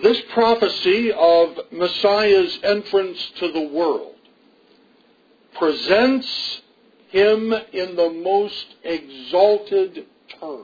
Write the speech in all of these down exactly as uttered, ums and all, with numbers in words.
This prophecy of Messiah's entrance to the world presents him in the most exalted terms.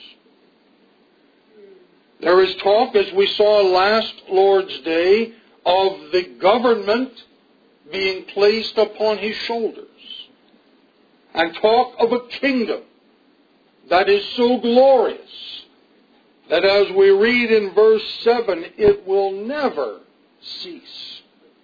There is talk, as we saw last Lord's Day, of the government being placed upon his shoulders. And talk of a kingdom that is so glorious that, as we read in verse seven, it will never cease.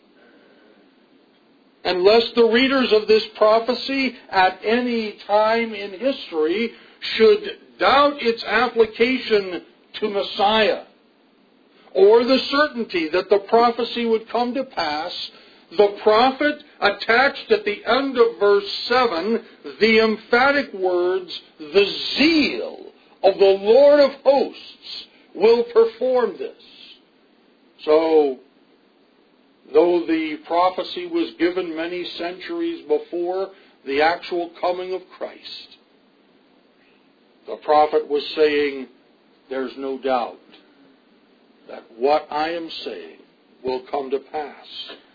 Unless the readers of this prophecy at any time in history should doubt its application to Messiah, or the certainty that the prophecy would come to pass, the prophet attached at the end of verse seven the emphatic words, "The zeal of the Lord of hosts will perform this." So, though the prophecy was given many centuries before the actual coming of Christ, the prophet was saying, there's no doubt that what I am saying will come to pass.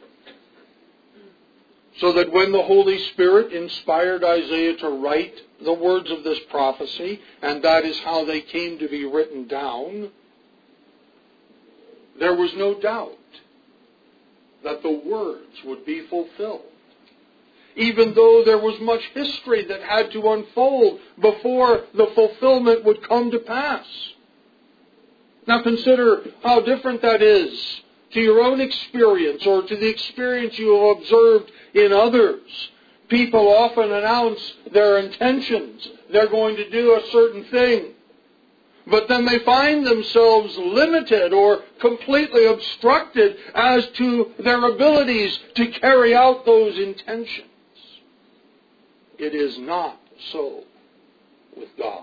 So that when the Holy Spirit inspired Isaiah to write the words of this prophecy, and that is how they came to be written down, there was no doubt that the words would be fulfilled. Even though there was much history that had to unfold before the fulfillment would come to pass. Now consider how different that is to your own experience or to the experience you have observed in others. People often announce their intentions. They're going to do a certain thing. But then they find themselves limited or completely obstructed as to their abilities to carry out those intentions. It is not so with God.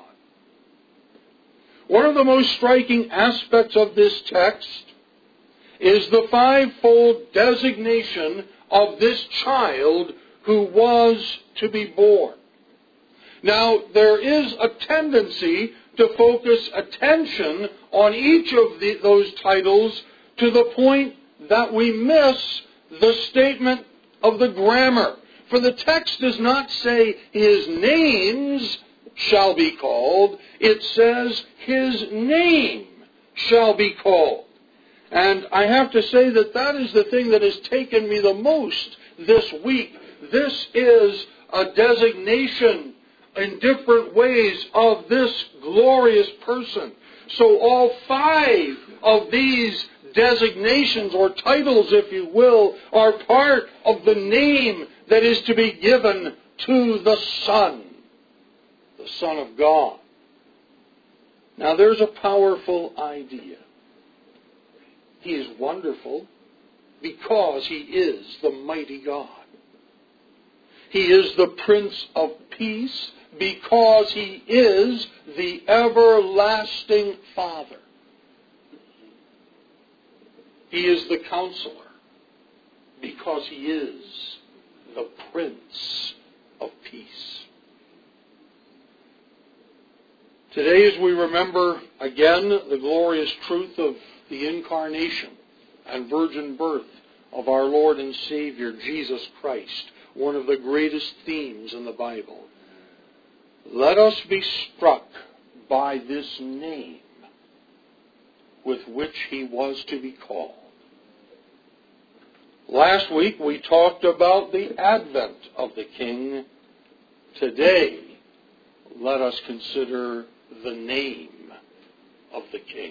One of the most striking aspects of this text is the fivefold designation of this child who was to be born. Now, there is a tendency to focus attention on each of the, those titles to the point that we miss the statement of the grammar. For the text does not say his names shall be called. It says his name shall be called. And I have to say that that is the thing that has taken me the most this week. This is a designation in different ways of this glorious person. So all five of these designations or titles, if you will, are part of the name that is to be given to the Son, the Son of God. Now there's a powerful idea. He is wonderful because He is the mighty God. He is the Prince of Peace because He is the everlasting Father. He is the Counselor because He is the Prince of Peace. Today, as we remember again the glorious truth of the incarnation and virgin birth of our Lord and Savior, Jesus Christ, one of the greatest themes in the Bible, let us be struck by this name with which He was to be called. Last week we talked about the advent of the King. Today, let us consider the name of the King.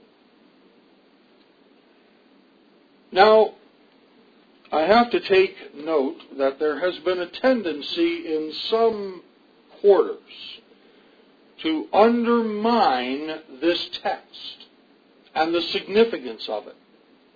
Now, I have to take note that there has been a tendency in some quarters to undermine this text and the significance of it.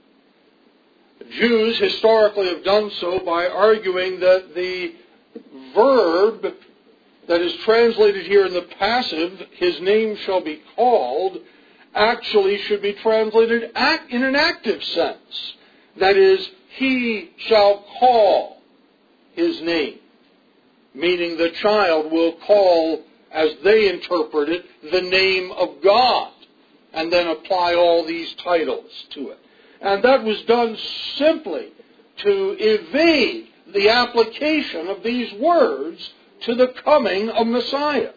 Jews historically have done so by arguing that the verb that is translated here in the passive, his name shall be called, actually should be translated in an active sense. That is, he shall call his name. Meaning the child will call, as they interpret it, the name of God. and then apply all these titles to it. And that was done simply to evade the application of these words to the coming of Messiah.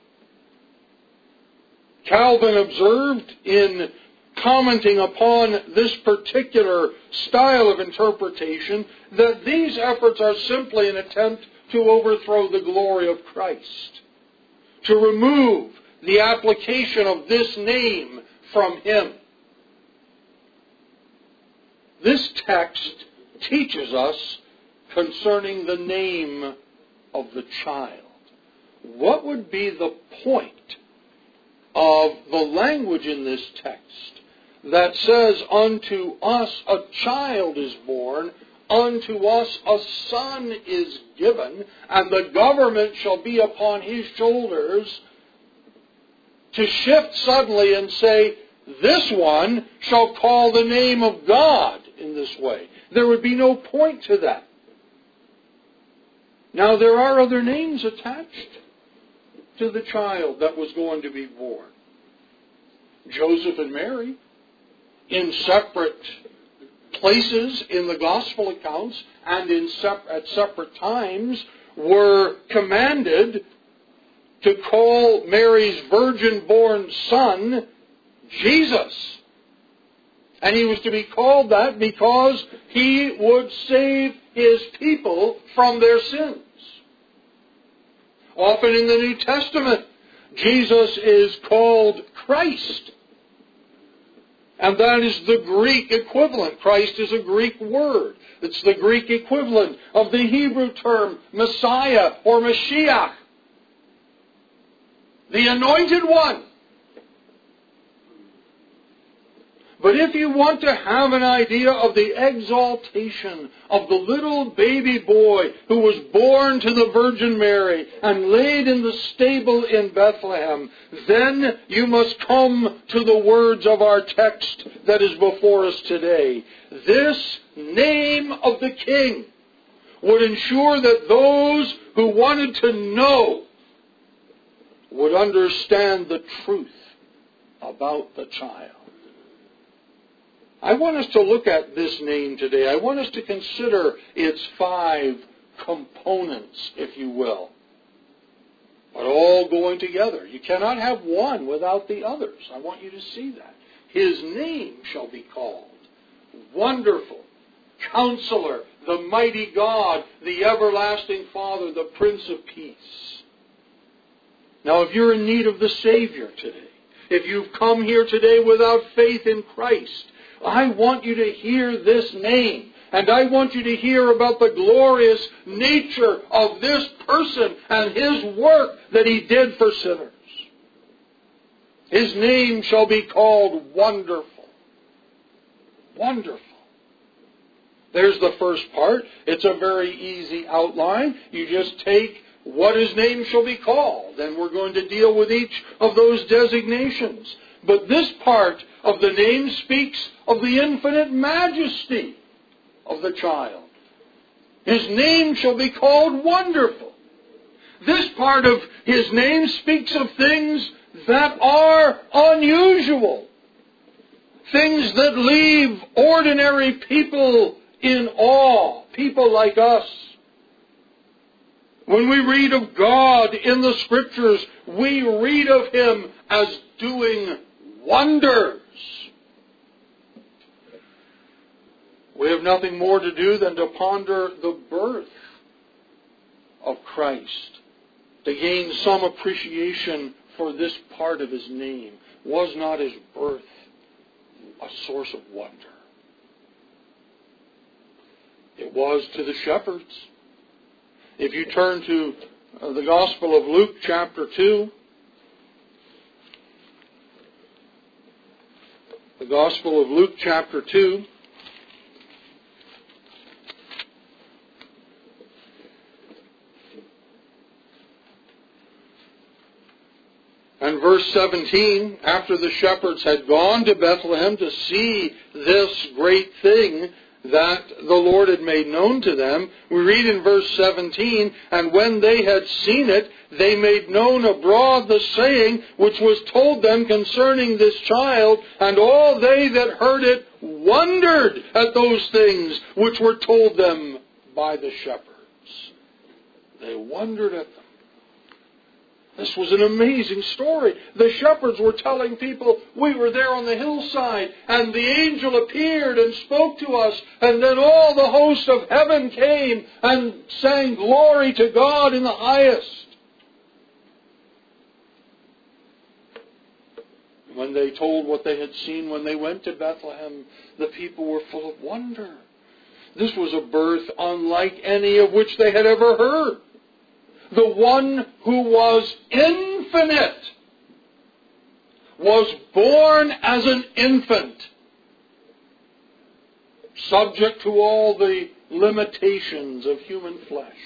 Calvin observed in commenting upon this particular style of interpretation that these efforts are simply an attempt to overthrow the glory of Christ, to remove the application of this name from Him. This text teaches us concerning the name of the child. What would be the point of the language in this text that says, unto us a child is born, unto us a son is given, and the government shall be upon his shoulders, to shift suddenly and say, this one shall call the name of God in this way? There would be no point to that. Now, there are other names attached to the child that was going to be born. Joseph and Mary, in separate places in the gospel accounts and in sep- at separate times, were commanded to call Mary's virgin-born son Jesus. And he was to be called that because he would save his people from their sins. Often in the New Testament, Jesus is called Christ. And that is the Greek equivalent. Christ is a Greek word. It's the Greek equivalent of the Hebrew term Messiah or Mashiach. The Anointed One. But if you want to have an idea of the exaltation of the little baby boy who was born to the Virgin Mary and laid in the stable in Bethlehem, then you must come to the words of our text that is before us today. This name of the King would ensure that those who wanted to know would understand the truth about the child. I want us to look at this name today. I want us to consider its five components, if you will, but all going together. You cannot have one without the others. I want you to see that. His name shall be called Wonderful, Counselor, the Mighty God, the Everlasting Father, the Prince of Peace. Now, if you're in need of the Savior today, if you've come here today without faith in Christ, I want you to hear this name. And I want you to hear about the glorious nature of this person and His work that He did for sinners. His name shall be called Wonderful. Wonderful. There's the first part. It's a very easy outline. You just take what His name shall be called, and we're going to deal with each of those designations. But this part of the name speaks of the infinite majesty of the child. His name shall be called Wonderful. This part of His name speaks of things that are unusual. Things that leave ordinary people in awe. People like us. When we read of God in the Scriptures, we read of Him as doing wonders. We have nothing more to do than to ponder the birth of Christ, to gain some appreciation for this part of His name. Was not His birth a source of wonder? It was to the shepherds. If you turn to the Gospel of Luke chapter two, the Gospel of Luke chapter two, and verse seventeen, after the shepherds had gone to Bethlehem to see this great thing, that the Lord had made known to them. We read in verse seventeen, "And when they had seen it, they made known abroad the saying which was told them concerning this child, and all they that heard it wondered at those things which were told them by the shepherds." They wondered at them. This was an amazing story. The shepherds were telling people, "We were there on the hillside, and the angel appeared and spoke to us, and then all the host of heaven came and sang glory to God in the highest." When they told what they had seen when they went to Bethlehem, the people were full of wonder. This was a birth unlike any of which they had ever heard. The one who was infinite was born as an infant, subject to all the limitations of human flesh.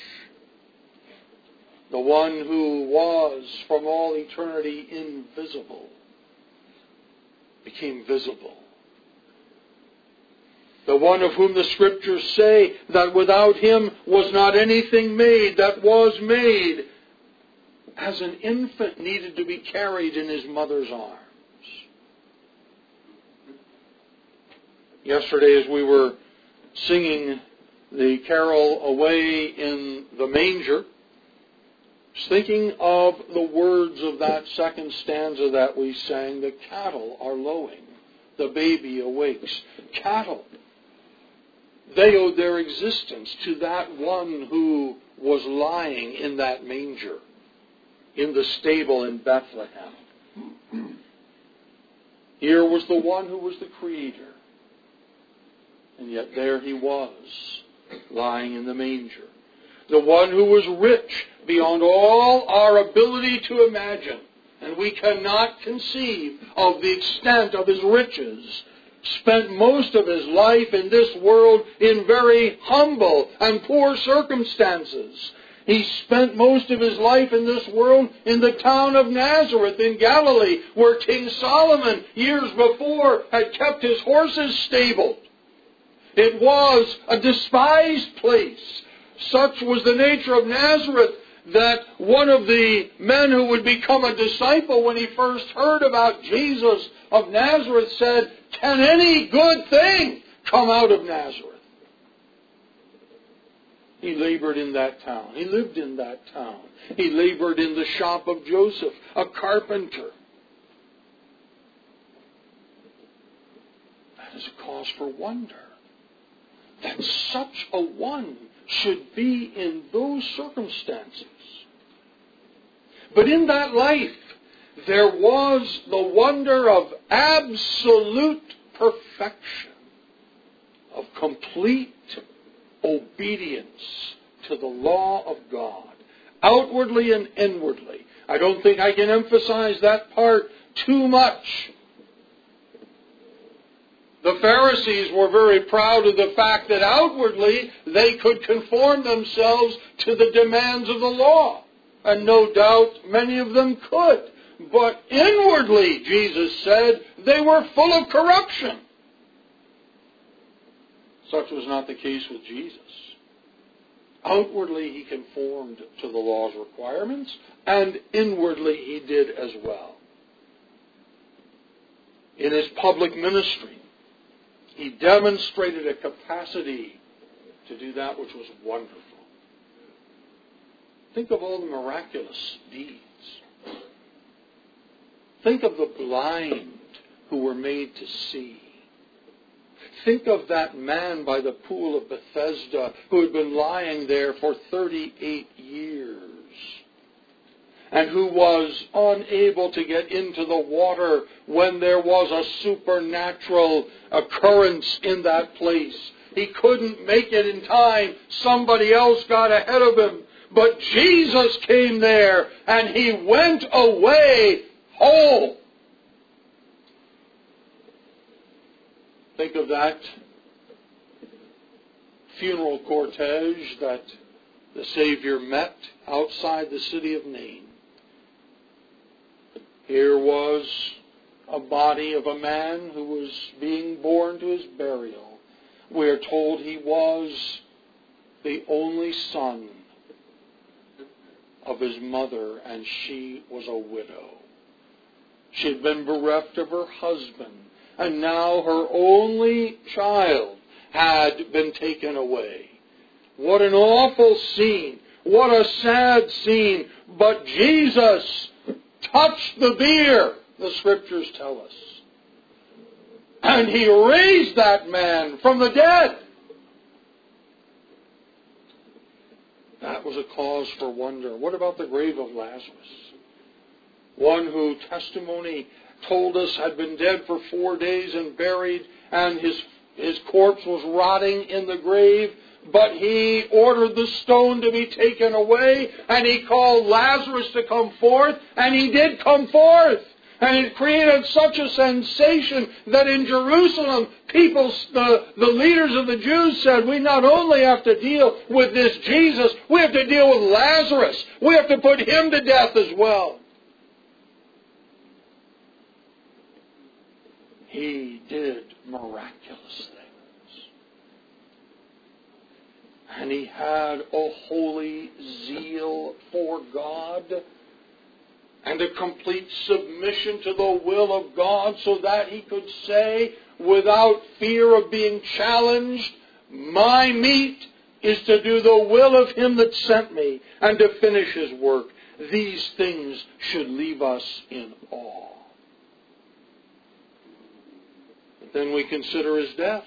The one who was from all eternity invisible became visible. The one of whom the Scriptures say that without Him was not anything made that was made, as an infant needed to be carried in His mother's arms. Yesterday, as we were singing the carol "Away in the Manger," I was thinking of the words of that second stanza that we sang, "The cattle are lowing, the baby awakes." Cattle. They owed their existence to that one who was lying in that manger, in the stable in Bethlehem. Here was the one who was the Creator. And yet there He was, lying in the manger. The one who was rich beyond all our ability to imagine. And we cannot conceive of the extent of His riches. Spent most of His life in this world in very humble and poor circumstances. He spent most of His life in this world in the town of Nazareth in Galilee, where King Solomon, years before, had kept his horses stabled. It was a despised place. Such was the nature of Nazareth that one of the men who would become a disciple when he first heard about Jesus of Nazareth said, "Can any good thing come out of Nazareth?" He labored in that town. He lived in that town. He labored in the shop of Joseph, a carpenter. That is a cause for wonder. That such a one should be in those circumstances. But in that life, there was the wonder of absolute perfection, of complete obedience to the law of God, outwardly and inwardly. I don't think I can emphasize that part too much. The Pharisees were very proud of the fact that outwardly they could conform themselves to the demands of the law. And no doubt many of them could. But inwardly, Jesus said, they were full of corruption. Such was not the case with Jesus. Outwardly, He conformed to the law's requirements, and inwardly He did as well. In His public ministry, He demonstrated a capacity to do that which was wonderful. Think of all the miraculous deeds. Think of the blind who were made to see. Think of that man by the pool of Bethesda who had been lying there for thirty-eight years and who was unable to get into the water when there was a supernatural occurrence in that place. He couldn't make it in time. Somebody else got ahead of him. But Jesus came there and He went away whole. Think of that funeral cortege that the Savior met outside the city of Nain. Here was a body of a man who was being borne to his burial. we're told he was the only son of his mother, and she was a widow. She had been bereft of her husband, and now her only child had been taken away. What an awful scene. What a sad scene. But Jesus touched the bier, the Scriptures tell us. And he raised that man from the dead. That was a cause for wonder. What about the grave of Lazarus? One who testimony told us had been dead for four days and buried, and his, his corpse was rotting in the grave. But he ordered the stone to be taken away, and he called Lazarus to come forth, and he did come forth. And it created such a sensation that in Jerusalem, people, the, the leaders of the Jews said, we not only have to deal with this Jesus, we have to deal with Lazarus. We have to put him to death as well. He did miraculous things. And he had a holy zeal for God and a complete submission to the will of God, so that he could say, without fear of being challenged, my meat is to do the will of him that sent me and to finish his work. These things should leave us in awe. But then we consider his death.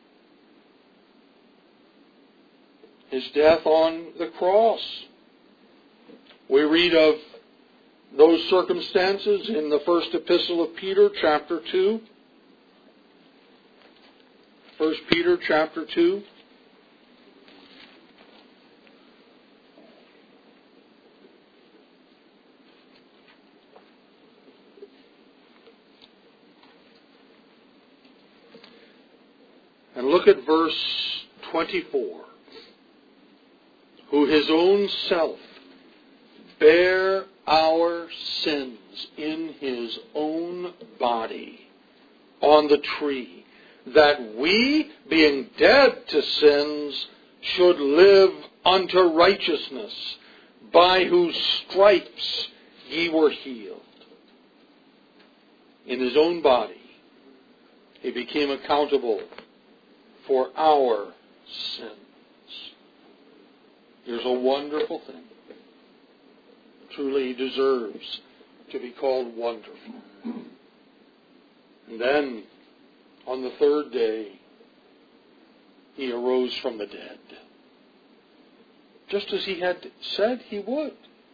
His death on the cross. We read of those circumstances in the first epistle of Peter, chapter two. First Peter, chapter two. And look at verse twenty-four. Who his own self bare our sins in his own body on the tree, that we, being dead to sins, should live unto righteousness, by whose stripes ye were healed. In his own body, he became accountable for our sins. Here's a wonderful thing. Truly, he deserves to be called wonderful. And then, on the third day, he arose from the dead. Just as he had said he would.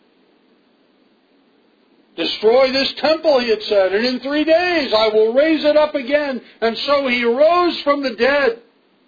Destroy this temple, he had said, and in three days I will raise it up again. And so he rose from the dead.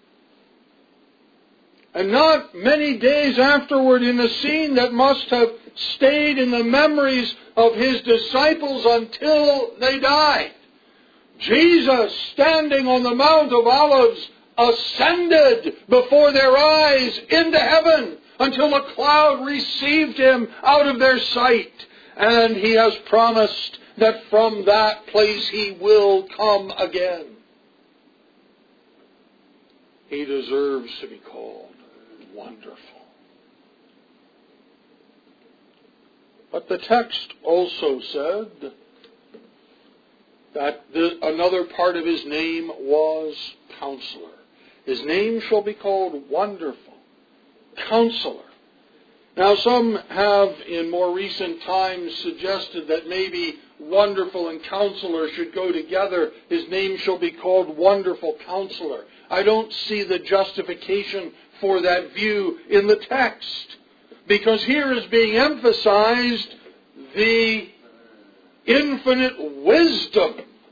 And not many days afterward, in a scene that must have stayed in the memories of his disciples until they died, Jesus, standing on the Mount of Olives, ascended before their eyes into heaven until a cloud received him out of their sight. And he has promised that from that place he will come again. He deserves to be called wonderful. But the text also said that the, another part of his name was Counselor. His name shall be called Wonderful, Counselor. Now some have in more recent times suggested that maybe Wonderful and Counselor should go together. His name shall be called Wonderful Counselor. I don't see the justification for that view in the text, because here is being emphasized the infinite wisdom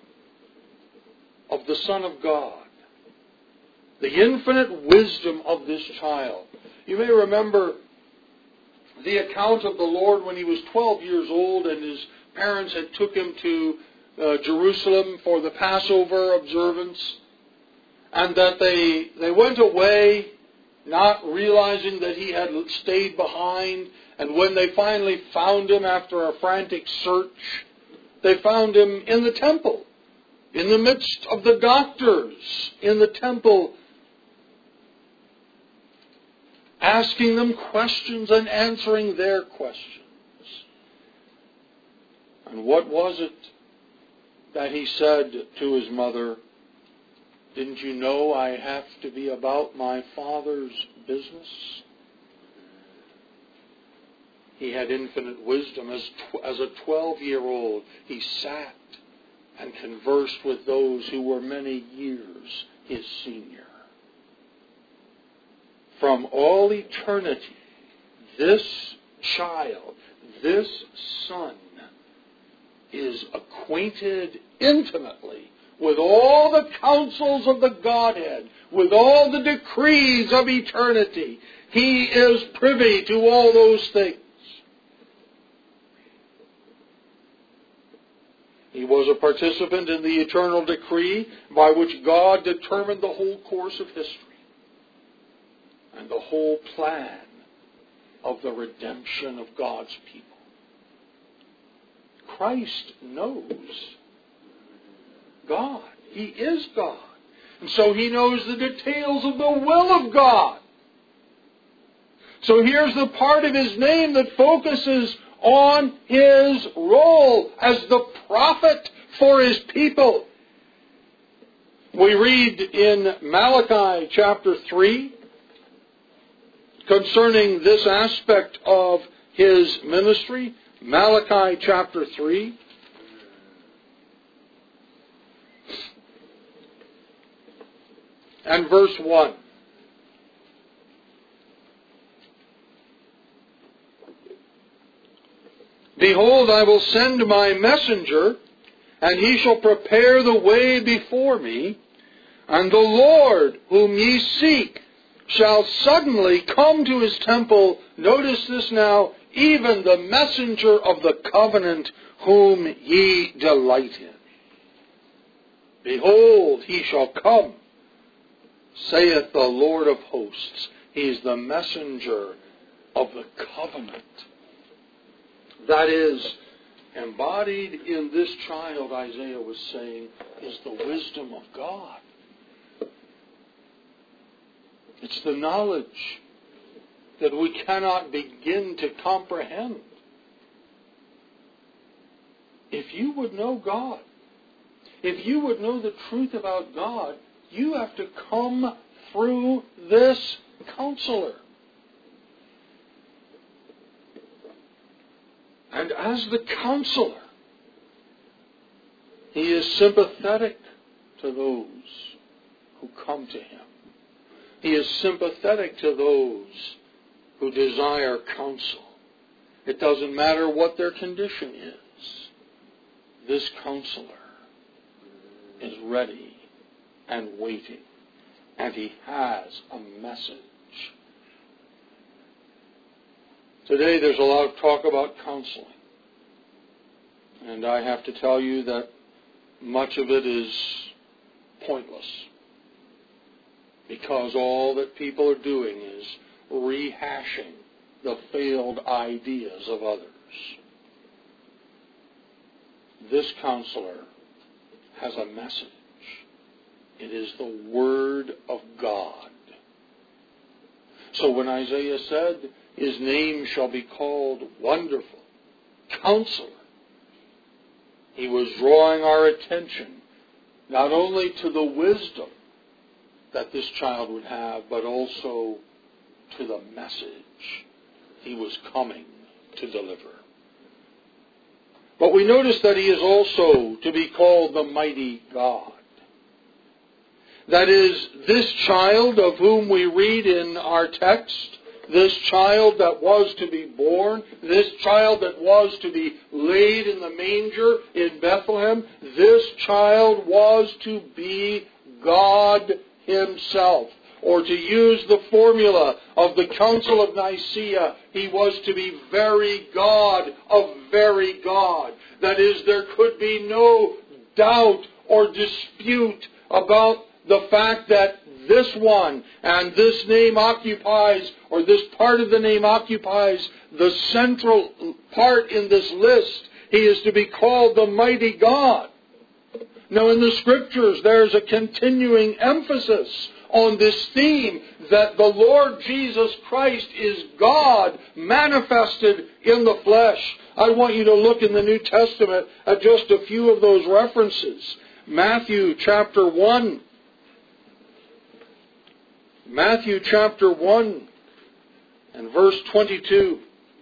of the Son of God. The infinite wisdom of this child. You may remember the account of the Lord when he was twelve years old and his parents had took him to uh, Jerusalem for the Passover observance, and that they, they went away not realizing that he had stayed behind. And when they finally found him after a frantic search, they found him in the temple, in the midst of the doctors, in the temple, asking them questions and answering their questions. And what was it that he said to his mother? Didn't you know I have to be about my Father's business? He had infinite wisdom. As, tw- as a twelve-year-old, he sat and conversed with those who were many years his senior. From all eternity, this child, this son, is acquainted intimately with all the counsels of the Godhead, with all the decrees of eternity. He is privy to all those things. He was a participant in the eternal decree by which God determined the whole course of history and the whole plan of the redemption of God's people. Christ knows God. He is God. And so he knows the details of the will of God. So here's the part of his name that focuses on his role as the prophet for his people. We read in Malachi chapter three concerning this aspect of his ministry. Malachi chapter three. And verse one. Behold, I will send my messenger, and he shall prepare the way before me, and the Lord whom ye seek shall suddenly come to his temple. Notice this now, even the messenger of the covenant whom ye delight in. Behold, he shall come, saith the Lord of hosts. He is the messenger of the covenant. That is, embodied in this child, Isaiah was saying, is the wisdom of God. It's the knowledge that we cannot begin to comprehend. If you would know God, if you would know the truth about God, you have to come through this counselor. And as the counselor, he is sympathetic to those who come to him. He is sympathetic to those who desire counsel. It doesn't matter what their condition is. This counselor is ready and waiting, and he has a message. Today there's a lot of talk about counseling, and I have to tell you that much of it is pointless, because all that people are doing is rehashing the failed ideas of others. This counselor has a message. It is the Word of God. So when Isaiah said, his name shall be called Wonderful, Counselor, he was drawing our attention not only to the wisdom that this child would have, but also to the message he was coming to deliver. But we notice that he is also to be called the Mighty God. That is, this child of whom we read in our text, this child that was to be born, this child that was to be laid in the manger in Bethlehem, this child was to be God himself. Or to use the formula of the Council of Nicaea, he was to be very God of very God. That is, there could be no doubt or dispute about the fact that this one and this name occupies, or this part of the name occupies, the central part in this list. He is to be called the Mighty God. Now in the Scriptures there's a continuing emphasis on this theme that the Lord Jesus Christ is God manifested in the flesh. I want you to look in the New Testament at just a few of those references. Matthew chapter one. Matthew chapter one and verse twenty-two.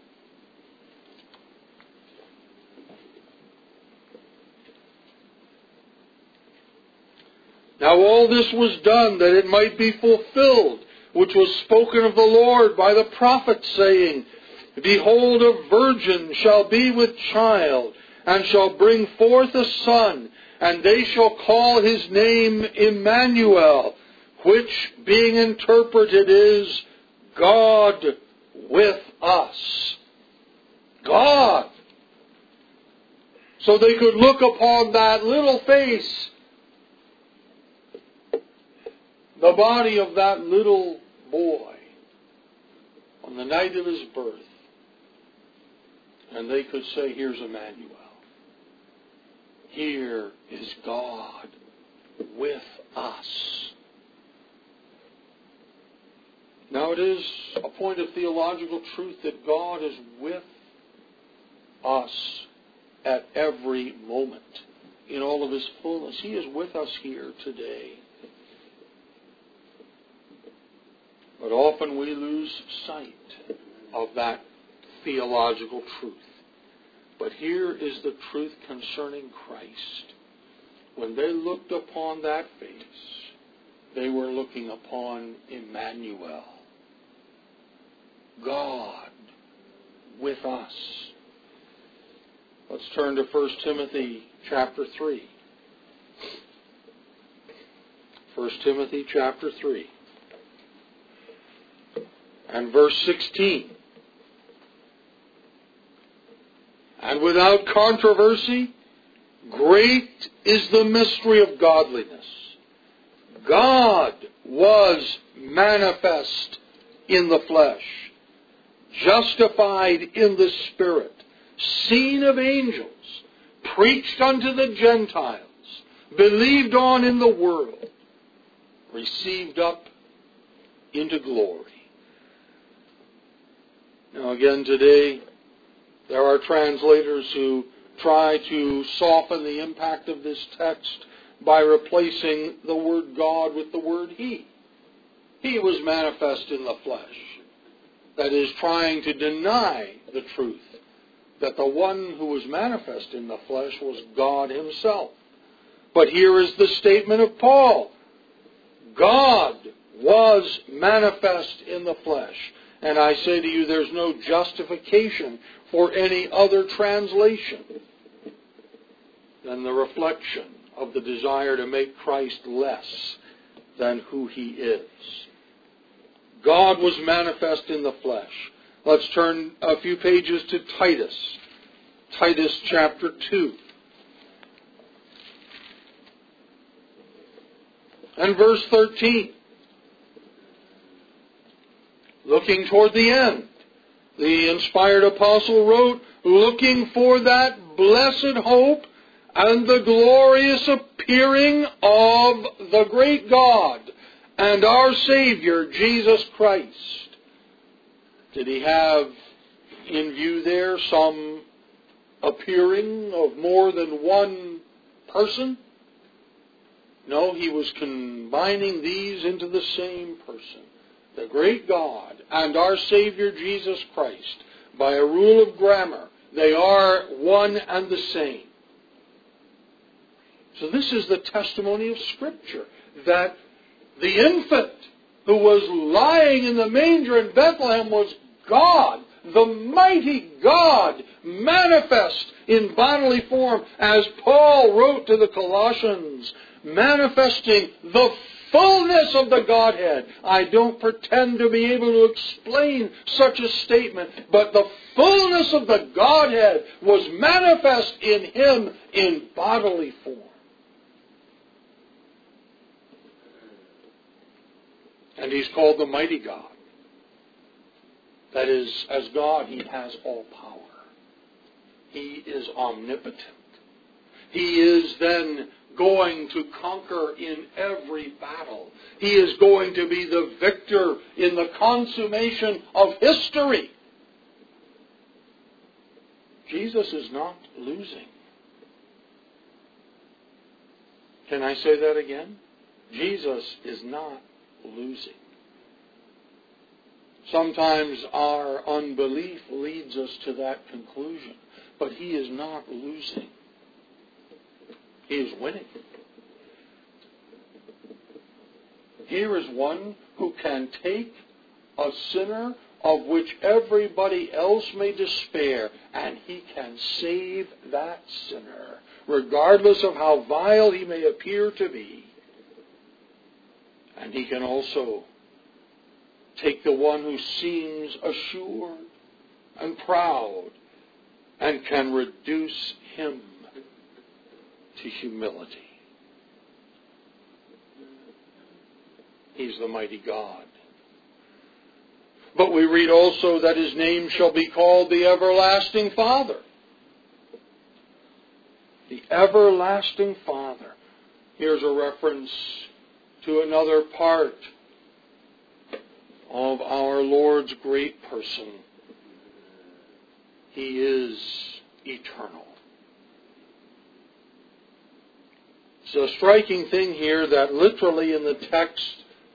Now all this was done that it might be fulfilled, which was spoken of the Lord by the prophet, saying, Behold, a virgin shall be with child, and shall bring forth a son, and they shall call his name Emmanuel, which, being interpreted, is God with us. God. So they could look upon that little face, the body of that little boy, on the night of his birth, and they could say, here's Emmanuel. Here is God with us. Now it is a point of theological truth that God is with us at every moment in all of His fullness. He is with us here today. But often we lose sight of that theological truth. But here is the truth concerning Christ. When they looked upon that face, they were looking upon Emmanuel, God with us. Let's turn to First Timothy chapter three. First Timothy chapter three. And verse sixteen. And without controversy, great is the mystery of godliness. God was manifest in the flesh, justified in the Spirit, seen of angels, preached unto the Gentiles, believed on in the world, received up into glory. Now again today, there are translators who try to soften the impact of this text by replacing the word God with the word He. He was manifest in the flesh. That is, trying to deny the truth that the one who was manifest in the flesh was God Himself. But here is the statement of Paul. God was manifest in the flesh. And I say to you, there's no justification for any other translation than the reflection of the desire to make Christ less than who He is. God was manifest in the flesh. Let's turn a few pages to Titus. Titus chapter two. And verse thirteen. Looking toward the end, the inspired apostle wrote, looking for that blessed hope and the glorious appearing of the great God and our Savior, Jesus Christ. Did he have in view there some appearing of more than one person? No, he was combining these into the same person. The great God and our Savior Jesus Christ. By a rule of grammar, they are one and the same. So this is the testimony of Scripture, that the infant who was lying in the manger in Bethlehem was God, the mighty God, manifest in bodily form, as Paul wrote to the Colossians, manifesting the fullness of the Godhead. I don't pretend to be able to explain such a statement, but the fullness of the Godhead was manifest in Him in bodily form. And He's called the mighty God. That is, as God, He has all power. He is omnipotent. He is then going to conquer in every battle. He is going to be the victor in the consummation of history. Jesus is not losing. Can I say that again? Jesus is not losing. Sometimes our unbelief leads us to that conclusion, but He is not losing. He is winning. Here is one who can take a sinner of which everybody else may despair, and He can save that sinner, regardless of how vile he may appear to be. And He can also take the one who seems assured and proud and can reduce him to humility. He's the mighty God. But we read also that His name shall be called the Everlasting Father. The Everlasting Father. Here's a reference to another part of our Lord's great person. He is eternal. It's a striking thing here that literally in the text,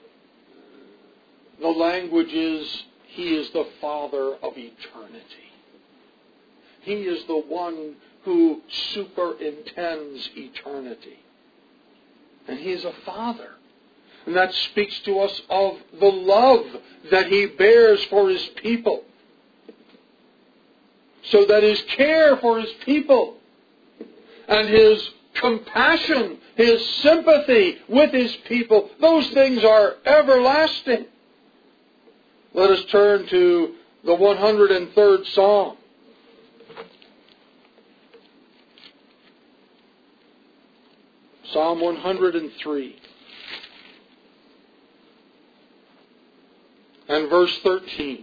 the language is, He is the Father of eternity. He is the one who superintends eternity. And He is a Father. And that speaks to us of the love that He bears for His people. So that His care for His people and His compassion, His sympathy with His people, those things are everlasting. Let us turn to the one hundred third Psalm. Psalm one hundred three. And verse thirteen.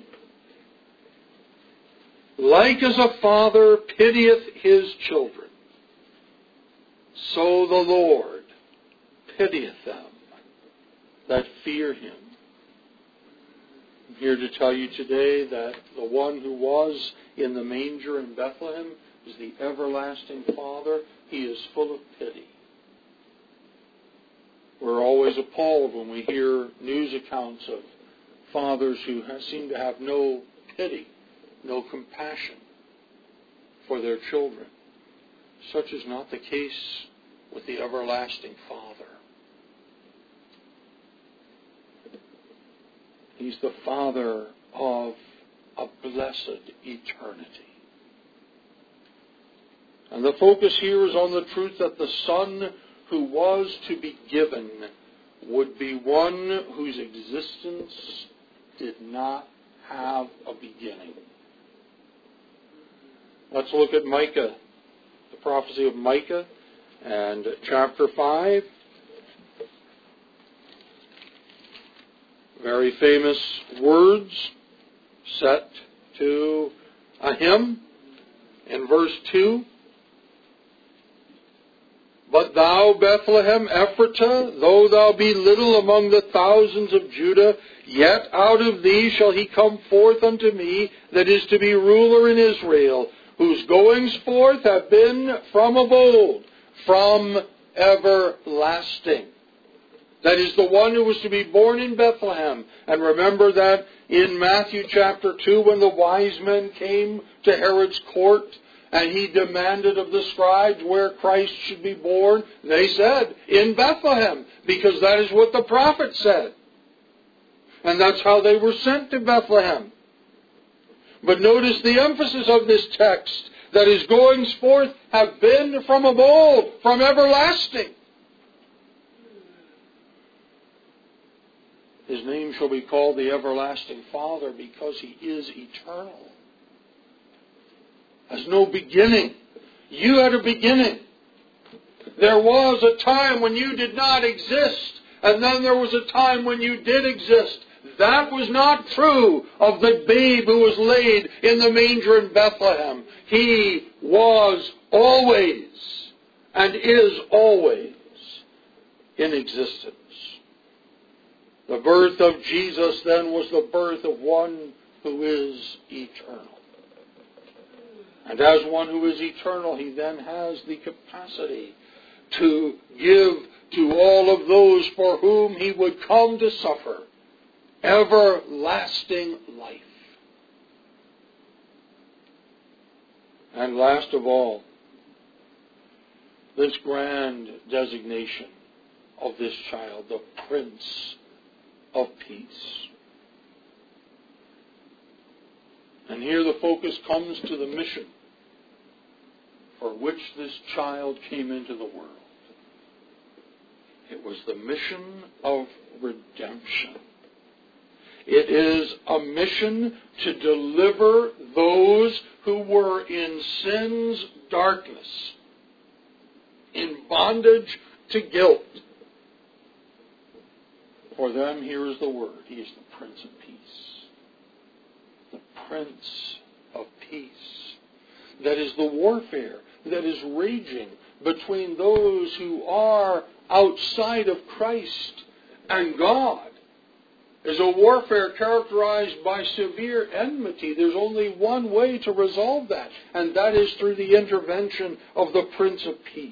Like as a father pitieth his children, so the Lord pitieth them that fear Him. I'm here to tell you today that the one who was in the manger in Bethlehem is the everlasting Father. He is full of pity. We're always appalled when we hear news accounts of fathers who seem to have no pity, no compassion for their children. Such is not the case with the everlasting Father. He's the Father of a blessed eternity. And the focus here is on the truth that the Son who was to be given would be one whose existence did not have a beginning. Let's look at Micah, the prophecy of Micah, and chapter five. Very famous words set to a hymn in verse two. But thou, Bethlehem Ephratah, though thou be little among the thousands of Judah, yet out of thee shall he come forth unto me, that is to be ruler in Israel, whose goings forth have been from of old, from everlasting. That is the one who was to be born in Bethlehem. And remember that in Matthew chapter two, when the wise men came to Herod's court, and he demanded of the scribes where Christ should be born, they said, in Bethlehem, because that is what the prophet said. And that's how they were sent to Bethlehem. But notice the emphasis of this text, that his goings forth have been from of old, from everlasting. His name shall be called the Everlasting Father, because He is eternal. Has no beginning. You had a beginning. There was a time when you did not exist, and then there was a time when you did exist. That was not true of the babe who was laid in the manger in Bethlehem. He was always and is always in existence. The birth of Jesus then was the birth of one who is eternal. And as one who is eternal, he then has the capacity to give to all of those for whom he would come to suffer everlasting life. And last of all, this grand designation of this child, the Prince of Peace. And here the focus comes to the mission for which this child came into the world. It was the mission of redemption. It is a mission to deliver those who were in sin's darkness, in bondage to guilt. For them, here is the word. He is the Prince of Peace. The Prince of Peace. That is the warfare that is raging between those who are outside of Christ and God. Is a warfare characterized by severe enmity. There's only one way to resolve that, and that is through the intervention of the Prince of Peace.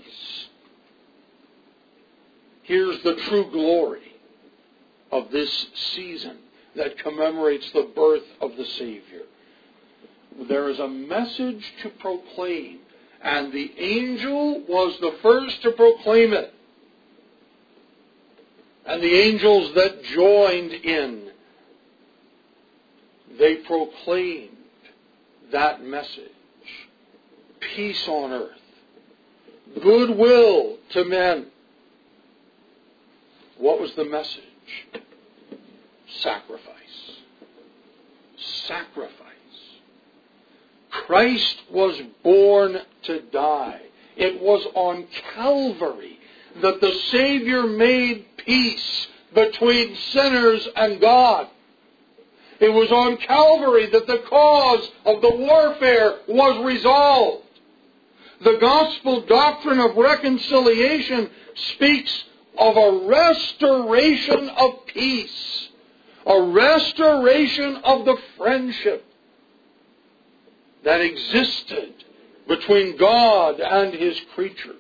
Here's the true glory of this season that commemorates the birth of the Savior. There is a message to proclaim, and the angel was the first to proclaim it. And the angels that joined in, they proclaimed that message. Peace on earth. Goodwill to men. What was the message? Sacrifice. Sacrifice. Christ was born to die. It was on Calvary that the Savior made peace between sinners and God. It was on Calvary that the cause of the warfare was resolved. The gospel doctrine of reconciliation speaks of a restoration of peace, a restoration of the friendship that existed between God and His creatures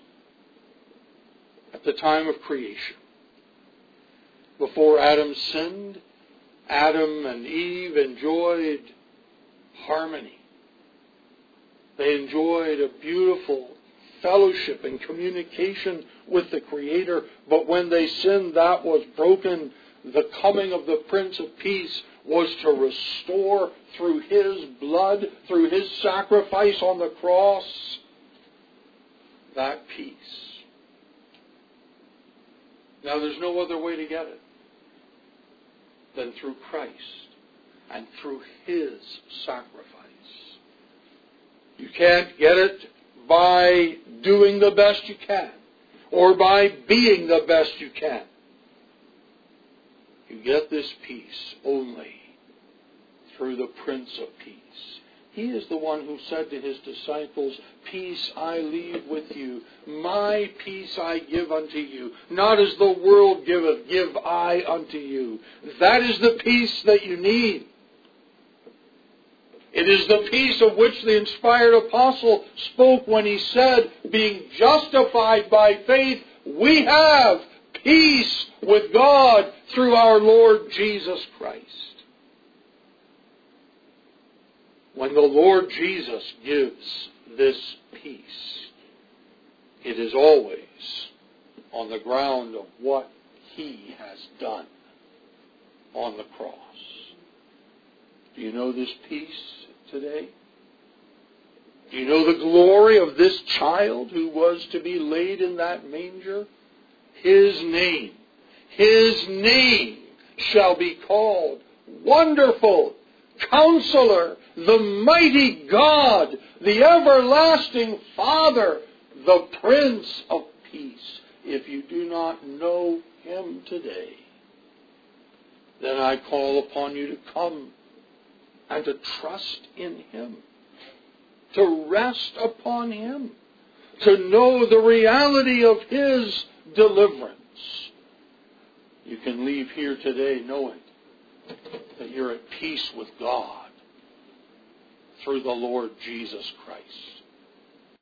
at the time of creation. Before Adam sinned, Adam and Eve enjoyed harmony. They enjoyed a beautiful fellowship and communication with the Creator. But when they sinned, that was broken. The coming of the Prince of Peace was to restore through His blood, through His sacrifice on the cross, that peace. Now there's no other way to get it than through Christ and through His sacrifice. You can't get it by doing the best you can or by being the best you can. You get this peace only through the Prince of Peace. He is the one who said to His disciples, "Peace I leave with you, my peace I give unto you. Not as the world giveth, give I unto you." That is the peace that you need. It is the peace of which the inspired apostle spoke when he said, being justified by faith, we have peace with God through our Lord Jesus Christ. When the Lord Jesus gives this peace, it is always on the ground of what He has done on the cross. Do you know this peace today? Do you know the glory of this child who was to be laid in that manger? His name, His name shall be called Wonderful, Counselor, the Mighty God, the Everlasting Father, the Prince of Peace. If you do not know Him today, then I call upon you to come and to trust in Him, to rest upon Him, to know the reality of His deliverance, you can leave here today knowing that you're at peace with God through the Lord Jesus Christ.